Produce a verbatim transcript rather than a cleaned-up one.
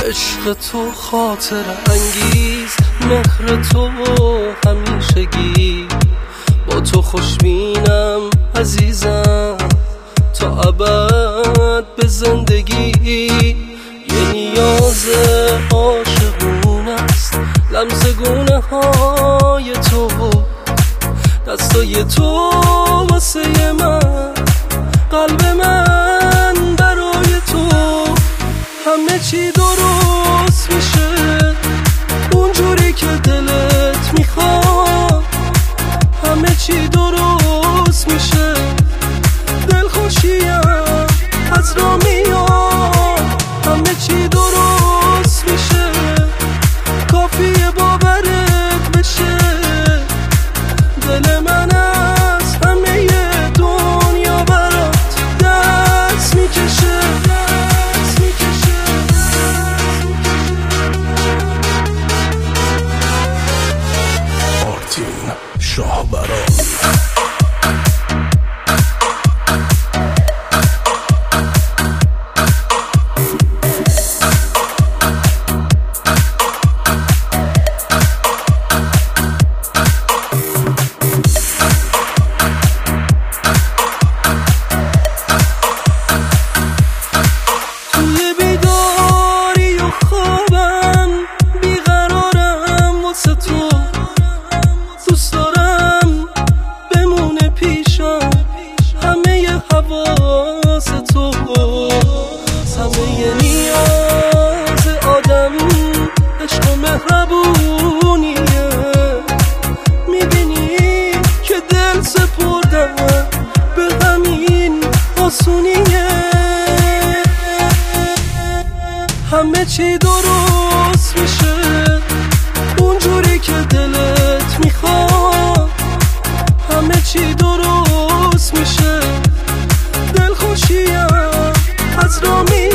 عشق تو خاطر انگیز، مهر تو همیشگی، با تو خوشبینم عزیزم تا ابد به زندگی. یه نیاز عاشقونه است لمس گونه های تو، دستای تو واسه من، قلب من برای تو. همه چی درست میشه اونجوری که دلت میخواد، همه چی درست میشه، دلخوشیم از را میاد. همه چی درست میشه، کافیه باورت بشه، دل من از همه دنیا برات دست میکشه. مارتین شاهبران. حواس تو همه نیاز آدم، عشق و مهربونیه. میبینی که دل سپردم به همین آسونیه. همه چی درست میشه اونجوری که دلت میخواد، همه چی درست میشه، دلخوشیم از را می